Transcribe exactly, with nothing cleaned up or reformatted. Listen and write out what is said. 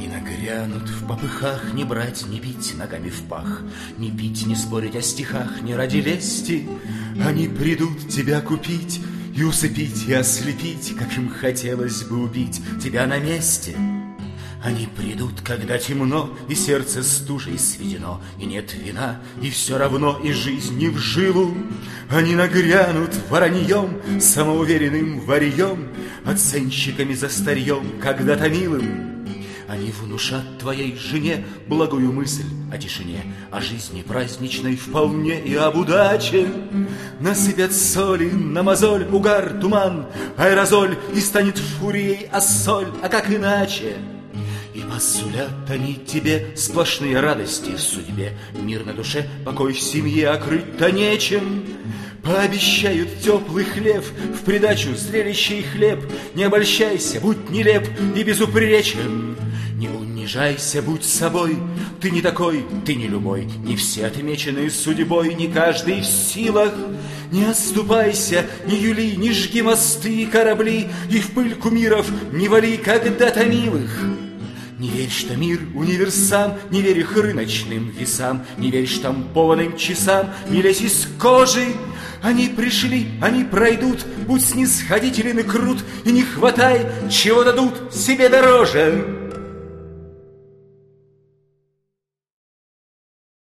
Они нагрянут в попыхах, не брать, не бить ногами в пах, не пить, не спорить о стихах, не ради лести. Они придут тебя купить и усыпить, и ослепить, как им хотелось бы убить тебя на месте. Они придут, когда темно, и сердце стужей сведено, и нет вина, и все равно, и жизнь не в жилу. Они нагрянут вороньем, самоуверенным варьем, оценщиками за старьем, когда-то милым. Они внушат твоей жене благую мысль о тишине, о жизни праздничной вполне и об удаче. Насыпят соли на мозоль, угар, туман, аэрозоль, и станет фурией ассоль, а как иначе? И посулят они тебе сплошные радости в судьбе, мир на душе, покой в семье, а крыть-то нечем. Пообещают теплый хлеб, в придачу зрелище и хлеб. Не обольщайся, будь нелеп и безупречен. Не унижайся, будь собой, ты не такой, ты не любой. Не все отмечены судьбой, не каждый в силах. Не отступайся, не юли, не жги мосты и корабли, и в пыль кумиров не вали когда-то милых. Не верь, что мир универсам, не верь их рыночным весам, не верь штампованным часам, не лезь из кожи. Они пришли, они пройдут, будь снисходителен и крут, и не хватай, чего дадут себе дороже.